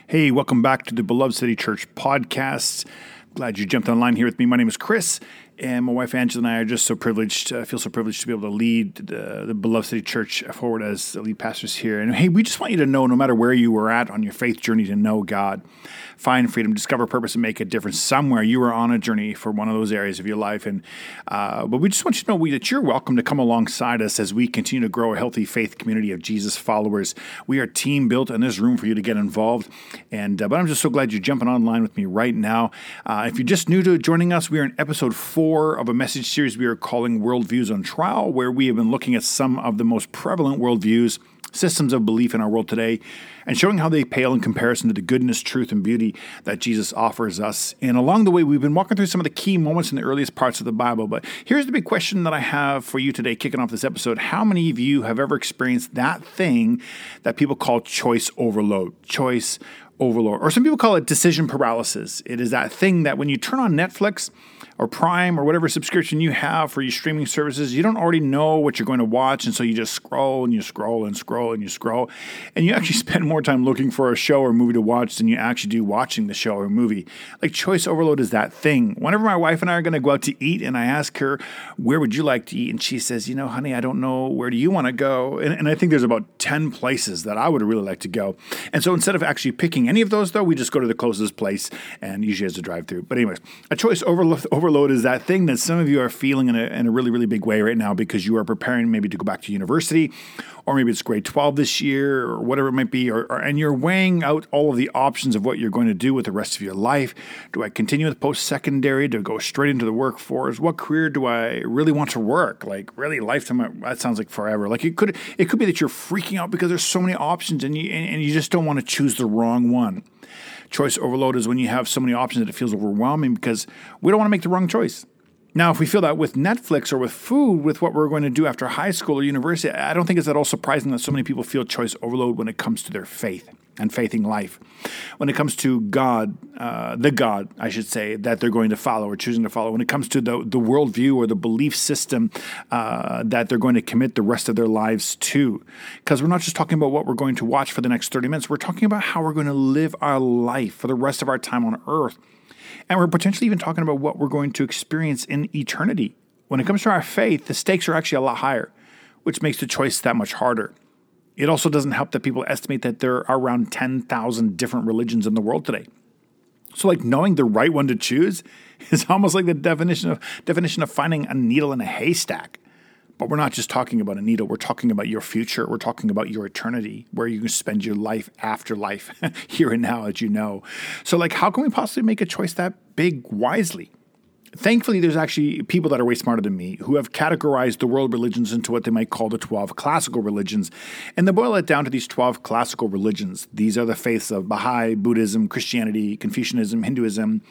Hey, welcome back to the Beloved City Church podcast. Glad you jumped online here with me. My name is Chris, and my wife Angela and I are just so privileged, feel so privileged to be able to lead the Beloved City Church forward as the lead pastors here. And hey, we just want you to know, no matter where you were at on your faith journey to know God, find freedom, discover purpose, and make a difference somewhere, you are on a journey for one of those areas of your life. And but we just want you to know that you're welcome to come alongside us as we continue to grow a healthy faith community of Jesus followers. We are team built, and there's room for you to get involved. And but I'm just so glad you're jumping online with me right now. If you're just new to joining us, we are in episode 4 of a message series we are calling Worldviews on Trial, where we have been looking at some of the most prevalent worldviews, systems of belief in our world today, and showing how they pale in comparison to the goodness, truth, and beauty that Jesus offers us. And along the way, we've been walking through some of the key moments in the earliest parts of the Bible. But here's the big question that I have for you today, kicking off this episode. How many of you have ever experienced that thing that people call choice overload? Choice overload. Or some people call it decision paralysis. It is that thing that when you turn on Netflix or Prime or whatever subscription you have for your streaming services, you don't already know what you're going to watch, and so you just scroll and you scroll and scroll and you scroll, and you actually spend more time looking for a show or movie to watch than you actually do watching the show or movie. Like, choice overload is that thing. Whenever my wife and I are going to go out to eat and I ask her, where would you like to eat? And she says, honey, I don't know. Where do you want to go? And I think there's about 10 places that I would really like to go. And so instead of actually picking any of those, though, we just go to the closest place, and usually has a drive-through. But anyways, a choice overload is that thing that some of you are feeling in a really, really big way right now because you are preparing maybe to go back to university, or maybe it's grade 12 this year, or whatever it might be, and you're weighing out all of the options of what you're going to do with the rest of your life. Do I continue with post-secondary? Do I go straight into the workforce? What career do I really want to work? Like, really, lifetime? That sounds like forever. Like, it could be that you're freaking out because there's so many options, and you just don't want to choose the wrong one. Choice overload is when you have so many options that it feels overwhelming because we don't want to make the wrong choice. Now, if we feel that with Netflix or with food, with what we're going to do after high school or university, I don't think it's at all surprising that so many people feel choice overload when it comes to their faith and faithing life. When it comes to God, the God, I should say, that they're going to follow or choosing to follow. When it comes to the worldview or the belief system that they're going to commit the rest of their lives to. Because we're not just talking about what we're going to watch for the next 30 minutes. We're talking about how we're going to live our life for the rest of our time on earth. And we're potentially even talking about what we're going to experience in eternity. When it comes to our faith, the stakes are actually a lot higher, which makes the choice that much harder. It also doesn't help that people estimate that there are around 10,000 different religions in the world today. So, like, knowing the right one to choose is almost like the definition of finding a needle in a haystack. But we're not just talking about a needle. We're talking about your future. We're talking about your eternity, where you can spend your life after life, here and now, as you know. So, like, how can we possibly make a choice that big wisely? Thankfully, there's actually people that are way smarter than me who have categorized the world religions into what they might call the 12 classical religions. And they boil it down to these 12 classical religions. These are the faiths of Baha'i, Buddhism, Christianity, Confucianism, Hinduism,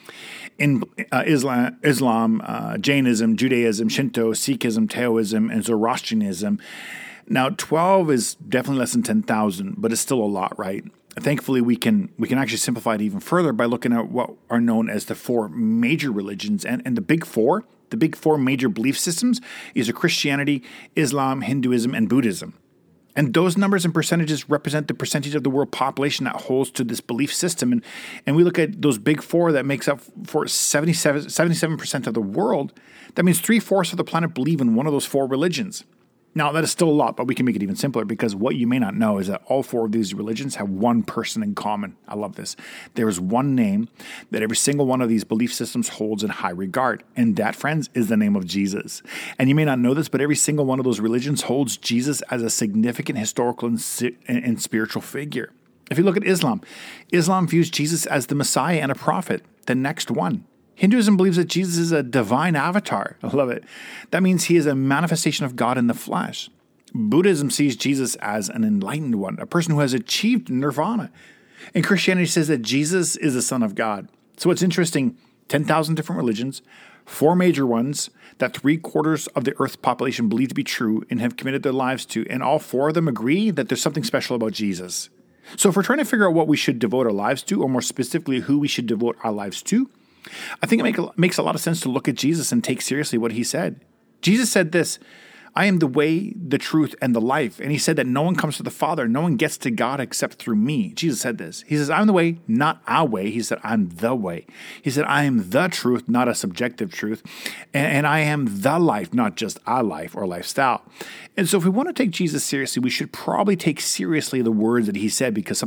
Islam, Jainism, Judaism, Shinto, Sikhism, Taoism, and Zoroastrianism. Now, 12 is definitely less than 10,000, but it's still a lot, right? Thankfully, we can actually simplify it even further by looking at what are known as the 4 major religions. And the big four major belief systems is Christianity, Islam, Hinduism, and Buddhism. And those numbers and percentages represent the percentage of the world population that holds to this belief system. And we look at those big 4 that makes up for 77% of the world. That means 3/4 of the planet believe in one of those 4 religions. Now, that is still a lot, but we can make it even simpler because what you may not know is that all 4 of these religions have one person in common. I love this. There is one name that every single one of these belief systems holds in high regard, and that, friends, is the name of Jesus. And you may not know this, but every single one of those religions holds Jesus as a significant historical and spiritual figure. If you look at Islam, Islam views Jesus as the Messiah and a prophet, the next one. Hinduism believes that Jesus is a divine avatar. I love it. That means he is a manifestation of God in the flesh. Buddhism sees Jesus as an enlightened one, a person who has achieved nirvana. And Christianity says that Jesus is the Son of God. So it's interesting, 10,000 different religions, 4 major ones that 3/4 of the Earth's population believe to be true and have committed their lives to, and all 4 of them agree that there's something special about Jesus. So if we're trying to figure out what we should devote our lives to, or more specifically, who we should devote our lives to, I think it makes a lot of sense to look at Jesus and take seriously what he said. Jesus said this, I am the way, the truth, and the life. And he said that no one comes to the Father. No one gets to God except through me. Jesus said this. He says, I'm the way, not our way. He said, I'm the way. He said, I am the truth, not a subjective truth. And I am the life, not just a life or lifestyle. And so if we want to take Jesus seriously, we should probably take seriously the words that he said, because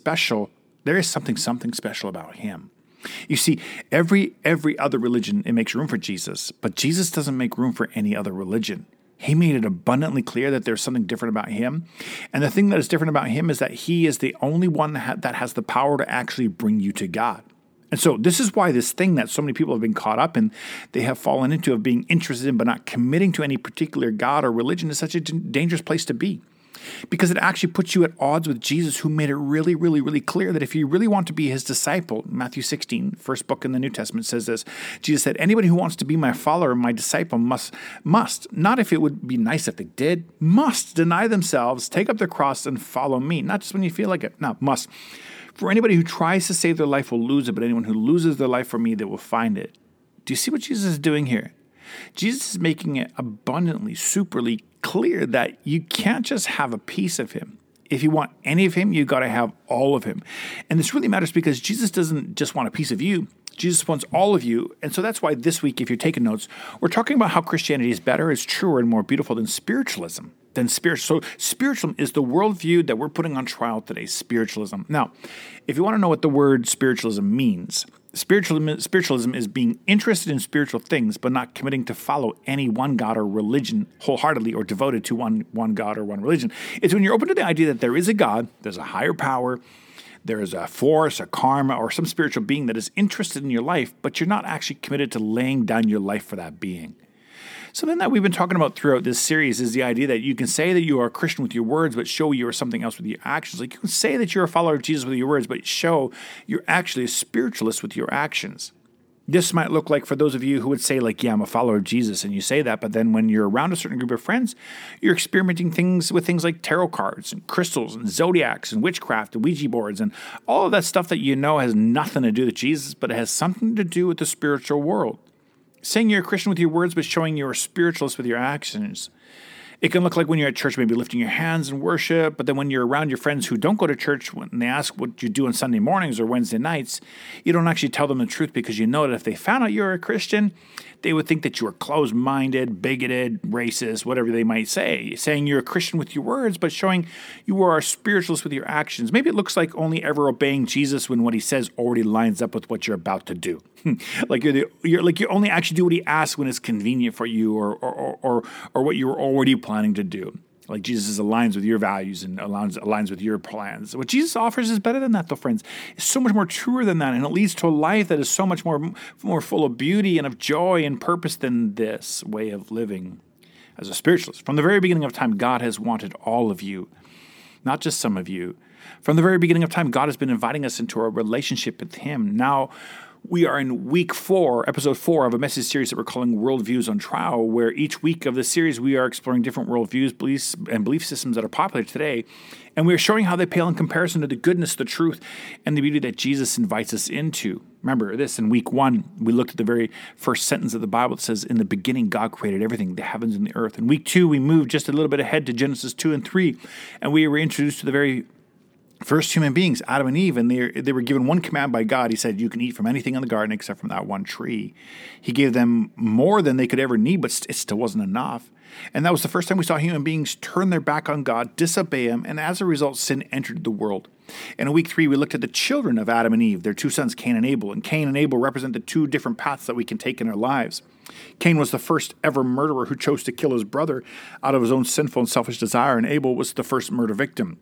there is something special about him. You see, every other religion, it makes room for Jesus, but Jesus doesn't make room for any other religion. He made it abundantly clear that there's something different about him. And the thing that is different about him is that he is the only one that has the power to actually bring you to God. And so this is why this thing that so many people have been caught up in, they have fallen into, of being interested in but not committing to any particular God or religion, is such a dangerous place to be. Because it actually puts you at odds with Jesus, who made it really, really, really clear that if you really want to be his disciple, Matthew 16, first book in the New Testament, says this. Jesus said, anybody who wants to be my follower, my disciple, must, not if it would be nice if they did, must deny themselves, take up their cross, and follow me. Not just when you feel like it. No, must. For anybody who tries to save their life will lose it, but anyone who loses their life for me, they will find it. Do you see what Jesus is doing here? Jesus is making it abundantly, superly clear that you can't just have a piece of him. If you want any of him, you got to have all of him. And this really matters because Jesus doesn't just want a piece of you. Jesus wants all of you. And so that's why this week, if you're taking notes, we're talking about how Christianity is better, is truer, and more beautiful than spiritualism. So spiritualism is the worldview that we're putting on trial today, spiritualism. Now, if you want to know what the word spiritualism means, spiritualism is being interested in spiritual things, but not committing to follow any one God or religion wholeheartedly or devoted to one God or one religion. It's when you're open to the idea that there is a God, there's a higher power, there is a force, a karma, or some spiritual being that is interested in your life, but you're not actually committed to laying down your life for that being. Something that we've been talking about throughout this series is the idea that you can say that you are a Christian with your words, but show you are something else with your actions. Like you can say that you're a follower of Jesus with your words, but show you're actually a spiritualist with your actions. This might look like for those of you who would say like, yeah, I'm a follower of Jesus, and you say that, but then when you're around a certain group of friends, you're experimenting with things like tarot cards and crystals and zodiacs and witchcraft and Ouija boards and all of that stuff that you know has nothing to do with Jesus, but it has something to do with the spiritual world. Saying you're a Christian with your words, but showing you're a spiritualist with your actions. It can look like when you're at church, maybe lifting your hands in worship, but then when you're around your friends who don't go to church, when they ask what you do on Sunday mornings or Wednesday nights, you don't actually tell them the truth because you know that if they found out you're a Christian, they would think that you are closed-minded, bigoted, racist, whatever they might say. Saying you're a Christian with your words, but showing you are a spiritualist with your actions. Maybe it looks like only ever obeying Jesus when what he says already lines up with what you're about to do. Like you only actually do what he asks when it's convenient for you, or what you were already planning to do. Like Jesus aligns with your values and aligns with your plans. What Jesus offers is better than that, though, friends. It's so much more truer than that, and it leads to a life that is so much more full of beauty and of joy and purpose than this way of living. As a spiritualist, from the very beginning of time, God has wanted all of you, not just some of you. From the very beginning of time, God has been inviting us into a relationship with him. Now, we are in week 4, episode 4 of a message series that we're calling Worldviews on Trial, where each week of the series we are exploring different worldviews, beliefs, and belief systems that are popular today, and we are showing how they pale in comparison to the goodness, the truth, and the beauty that Jesus invites us into. Remember this, in week 1, we looked at the very first sentence of the Bible that says, in the beginning, God created everything, the heavens and the earth. In week 2, we moved just a little bit ahead to Genesis 2 and 3, and we were introduced to the very first human beings, Adam and Eve, and they were given one command by God. He said, you can eat from anything in the garden except from that one tree. He gave them more than they could ever need, but it still wasn't enough. And that was the first time we saw human beings turn their back on God, disobey him, and as a result, sin entered the world. And in week 3, we looked at the children of Adam and Eve, their 2 sons, Cain and Abel. And Cain and Abel represent the 2 different paths that we can take in our lives. Cain was the first ever murderer who chose to kill his brother out of his own sinful and selfish desire, and Abel was the first murder victim.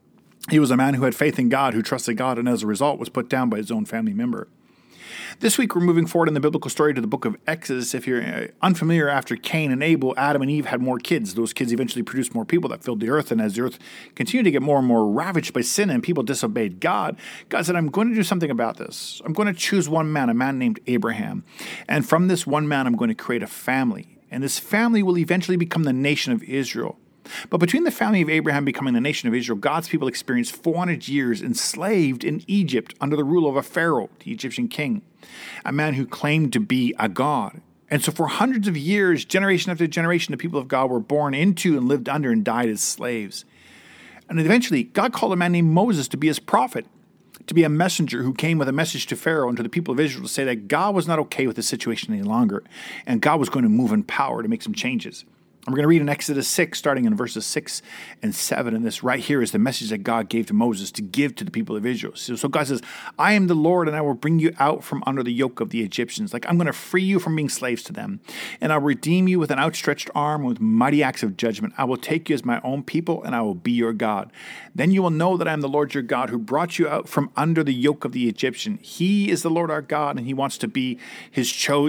He was a man who had faith in God, who trusted God, and as a result was put down by his own family member. This week, we're moving forward in the biblical story to the book of Exodus. If you're unfamiliar, after Cain and Abel, Adam and Eve had more kids. Those kids eventually produced more people that filled the earth, and as the earth continued to get more and more ravaged by sin and people disobeyed God, God said, I'm going to do something about this. I'm going to choose one man, a man named Abraham, and from this one man, I'm going to create a family, and this family will eventually become the nation of Israel. But between the family of Abraham becoming the nation of Israel, God's people experienced 400 years enslaved in Egypt under the rule of a Pharaoh, the Egyptian king, a man who claimed to be a god. And so for hundreds of years, generation after generation, the people of God were born into and lived under and died as slaves. And eventually, God called a man named Moses to be his prophet, to be a messenger who came with a message to Pharaoh and to the people of Israel to say that God was not okay with the situation any longer, and God was going to move in power to make some changes. And we're going to read in Exodus 6, starting in verses 6 and 7. And this right here is the message that God gave to Moses to give to the people of Israel. So God says, I am the Lord, and I will bring you out from under the yoke of the Egyptians. Like, I'm going to free you from being slaves to them. And I'll redeem you with an outstretched arm, with mighty acts of judgment. I will take you as my own people, and I will be your God. Then you will know that I am the Lord your God, who brought you out from under the yoke of the Egyptian. He is the Lord our God, and he wants us to be his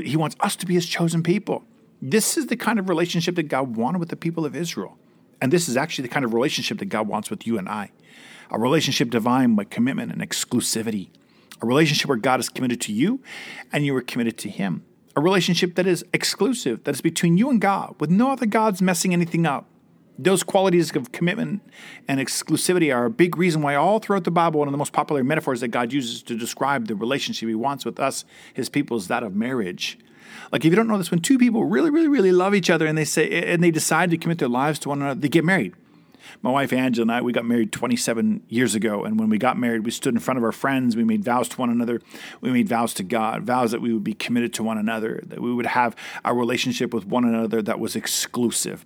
chosen people. This is the kind of relationship that God wanted with the people of Israel. And this is actually the kind of relationship that God wants with you and I. A relationship defined by commitment and exclusivity. A relationship where God is committed to you and you are committed to him. A relationship that is exclusive, that is between you and God, with no other gods messing anything up. Those qualities of commitment and exclusivity are a big reason why all throughout the Bible, one of the most popular metaphors that God uses to describe the relationship he wants with us, his people, is that of marriage. Like, if you don't know this, when two people really, really, really love each other and they decide to commit their lives to one another, they get married. My wife Angela and I, we got married 27 years ago. And when we got married, we stood in front of our friends. We made vows to one another. We made vows to God, vows that we would be committed to one another, that we would have our relationship with one another that was exclusive.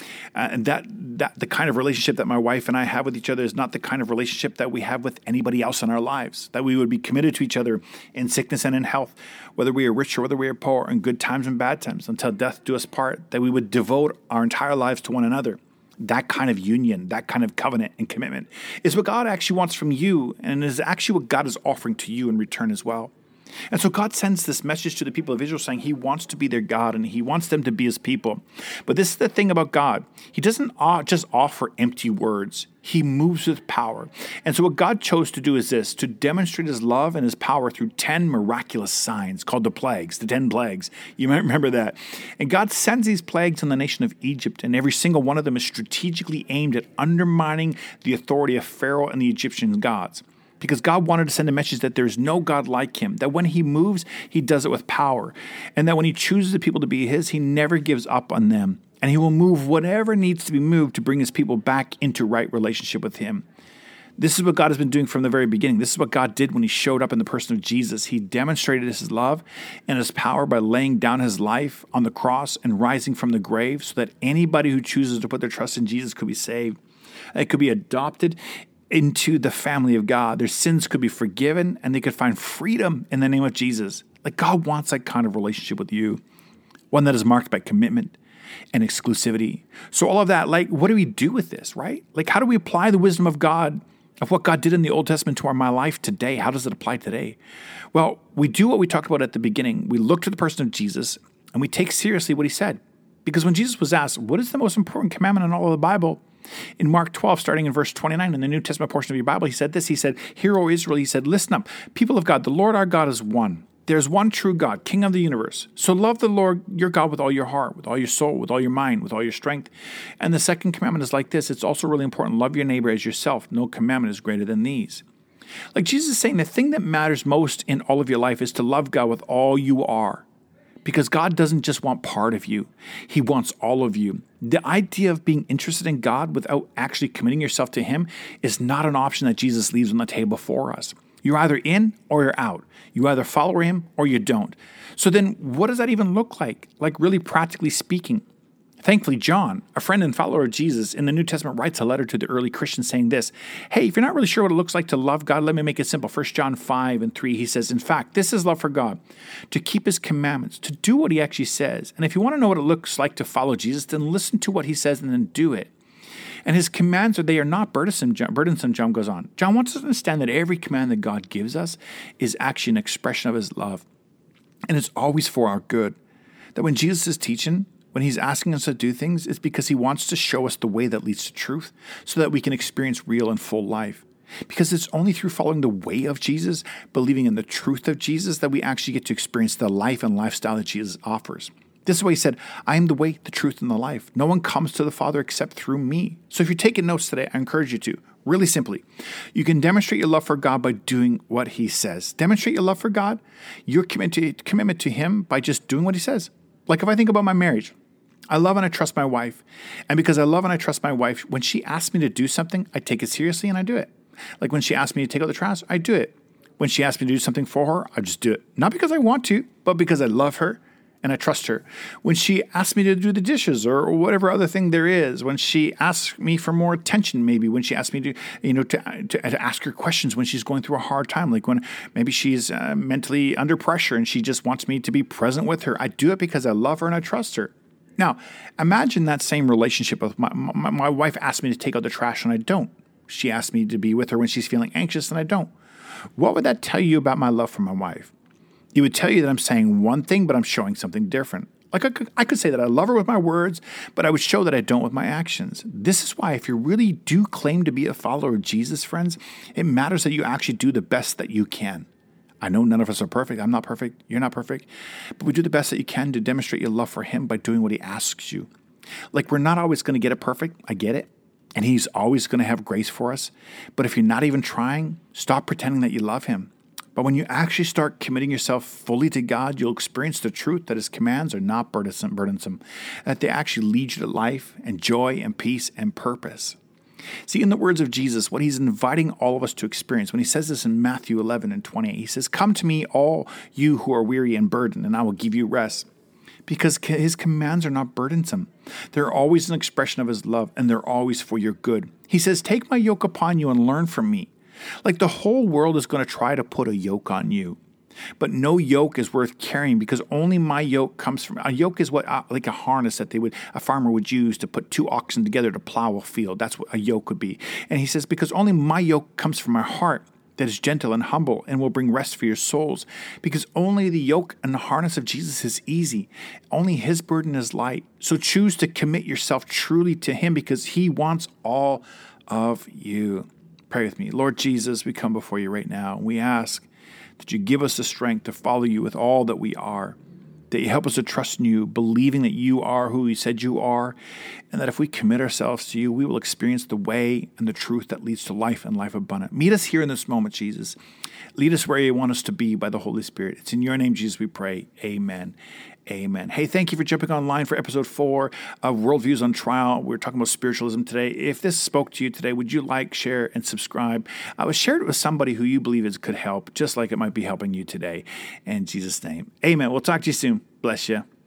And that the kind of relationship that my wife and I have with each other is not the kind of relationship that we have with anybody else in our lives, that we would be committed to each other in sickness and in health, whether we are rich or whether we are poor, in good times and bad times, until death do us part, that we would devote our entire lives to one another. That kind of union, that kind of covenant and commitment is what God actually wants from you, and is actually what God is offering to you in return as well. And so God sends this message to the people of Israel saying he wants to be their God and he wants them to be his people. But this is the thing about God. He doesn't just offer empty words. He moves with power. And so what God chose to do is this, to demonstrate his love and his power through 10 miraculous signs called the plagues, the 10 plagues. You might remember that. And God sends these plagues on the nation of Egypt, and every single one of them is strategically aimed at undermining the authority of Pharaoh and the Egyptian gods. Because God wanted to send a message that there's no God like him, that when he moves, he does it with power, and that when he chooses the people to be his, he never gives up on them, and he will move whatever needs to be moved to bring his people back into right relationship with him. This is what God has been doing from the very beginning. This is what God did when he showed up in the person of Jesus. He demonstrated his love and his power by laying down his life on the cross and rising from the grave so that anybody who chooses to put their trust in Jesus could be saved. It could be adopted into the family of God. Their sins could be forgiven and they could find freedom in the name of Jesus. Like, God wants that kind of relationship with you, one that is marked by commitment and exclusivity. So all of that, like, what do we do with this, right? Like, how do we apply the wisdom of God, of what God did in the Old Testament to my life today? How does it apply today? Well, we do what we talked about at the beginning. We look to the person of Jesus and we take seriously what he said. Because when Jesus was asked, what is the most important commandment in all of the Bible? In Mark 12, starting in verse 29, in the New Testament portion of your Bible, he said this. He said, "Hear, O Israel," he said, "listen up, people of God, the Lord our God is one. There is one true God, King of the universe. So love the Lord your God with all your heart, with all your soul, with all your mind, with all your strength." And the second commandment is like this. It's also really important. Love your neighbor as yourself. No commandment is greater than these. Like, Jesus is saying, the thing that matters most in all of your life is to love God with all you are. Because God doesn't just want part of you. He wants all of you. The idea of being interested in God without actually committing yourself to him is not an option that Jesus leaves on the table for us. You're either in or you're out. You either follow him or you don't. So then what does that even look like? Like, really practically speaking. Thankfully, John, a friend and follower of Jesus in the New Testament, writes a letter to the early Christians saying this. Hey, if you're not really sure what it looks like to love God, let me make it simple. 1 John 5:3, he says, "In fact, this is love for God, to keep his commandments, to do what he actually says. And if you want to know what it looks like to follow Jesus, then listen to what he says and then do it. And his commands they are not burdensome," John goes on. John wants us to understand that every command that God gives us is actually an expression of his love. And it's always for our good. That when Jesus is teaching, when he's asking us to do things, it's because he wants to show us the way that leads to truth so that we can experience real and full life. Because it's only through following the way of Jesus, believing in the truth of Jesus, that we actually get to experience the life and lifestyle that Jesus offers. This is why he said, "I am the way, the truth, and the life. No one comes to the Father except through me." So if you're taking notes today, I encourage you to. Really simply, you can demonstrate your love for God by doing what he says. Demonstrate your love for God, your commitment to him by just doing what he says. Like if I think about my marriage, I love and I trust my wife. And because I love and I trust my wife, when she asks me to do something, I take it seriously and I do it. Like when she asks me to take out the trash, I do it. When she asks me to do something for her, I just do it. Not because I want to, but because I love her and I trust her. When she asks me to do the dishes or whatever other thing there is, when she asks me for more attention, maybe when she asks me to ask her questions when she's going through a hard time, like when maybe she's mentally under pressure and she just wants me to be present with her, I do it because I love her and I trust her. Now, imagine that same relationship with my wife asks me to take out the trash and I don't. She asks me to be with her when she's feeling anxious and I don't. What would that tell you about my love for my wife? It would tell you that I'm saying one thing, but I'm showing something different. Like I could say that I love her with my words, but I would show that I don't with my actions. This is why if you really do claim to be a follower of Jesus, friends, it matters that you actually do the best that you can. I know none of us are perfect. I'm not perfect. You're not perfect. But we do the best that you can to demonstrate your love for him by doing what he asks you. Like we're not always going to get it perfect. I get it. And he's always going to have grace for us. But if you're not even trying, stop pretending that you love him. But when you actually start committing yourself fully to God, you'll experience the truth that his commands are not burdensome, that they actually lead you to life and joy and peace and purpose. See, in the words of Jesus, what he's inviting all of us to experience, when he says this in Matthew 11 and 28, he says, "Come to me, all you who are weary and burdened, and I will give you rest." Because his commands are not burdensome. They're always an expression of his love, and they're always for your good. He says, "Take my yoke upon you and learn from me." Like the whole world is going to try to put a yoke on you. But no yoke is worth carrying because only my yoke comes from... A yoke is what like a harness that a farmer would use to put two oxen together to plow a field. That's what a yoke would be. And he says, because only my yoke comes from my heart that is gentle and humble and will bring rest for your souls. Because only the yoke and the harness of Jesus is easy. Only his burden is light. So choose to commit yourself truly to him because he wants all of you. Pray with me. Lord Jesus, we come before you right now. We ask that you give us the strength to follow you with all that we are, that you help us to trust in you, believing that you are who you said you are, and that if we commit ourselves to you, we will experience the way and the truth that leads to life and life abundant. Meet us here in this moment, Jesus. Lead us where you want us to be by the Holy Spirit. It's in your name, Jesus, we pray. Amen. Amen. Hey, thank you for jumping online for episode 4 of Worldviews on Trial. We're talking about spiritualism today. If this spoke to you today, would you like, share, and subscribe? Share it with somebody who you believe could help, just like it might be helping you today. In Jesus' name, amen. We'll talk to you soon. Bless you.